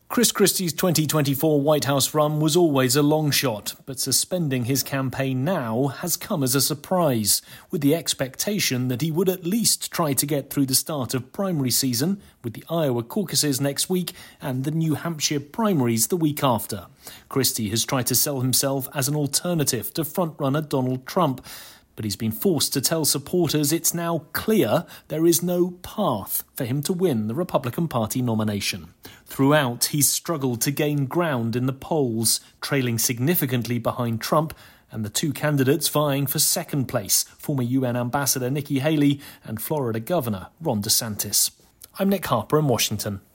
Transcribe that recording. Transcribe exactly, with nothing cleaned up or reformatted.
Chris Christie's twenty twenty-four White House run was always a long shot, but suspending his campaign now has come as a surprise, with the expectation that he would at least try to get through the start of primary season, with the Iowa caucuses next week and the New Hampshire primaries the week after. Christie has tried to sell himself as an alternative to frontrunner Donald Trump, but he's been forced to tell supporters it's now clear there is no path for him to win the Republican Party nomination. Throughout, he's struggled to gain ground in the polls, trailing significantly behind Trump and the two candidates vying for second place, former U N Ambassador Nikki Haley and Florida Governor Ron DeSantis. I'm Nick Harper in Washington.